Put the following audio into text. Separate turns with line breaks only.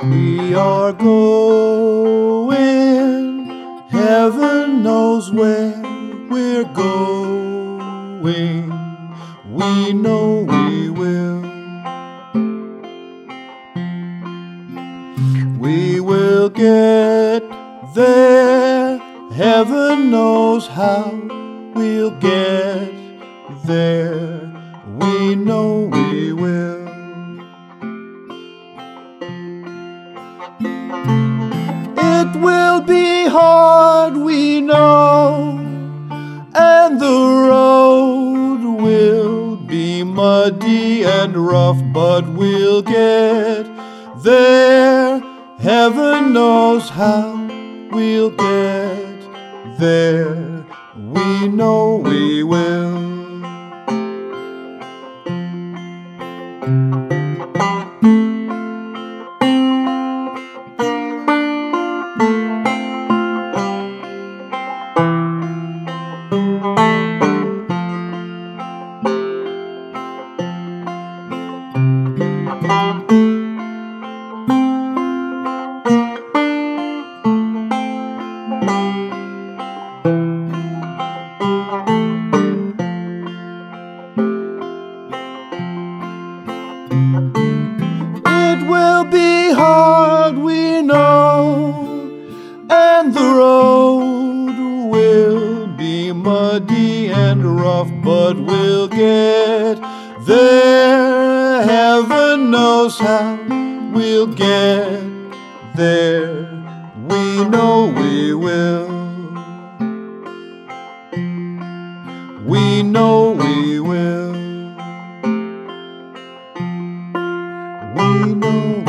We are going, heaven knows where we're going. We know we will. We will get there, heaven knows how we'll get there. We know we will. It will be hard, we know, and the road will be muddy and rough, but we'll get there. Heaven knows how we'll get there. We know we will. It will be hard, we know, and the road will be muddy and rough, but we'll get there. Heaven knows how we'll get there. We know we will. We know we will. We know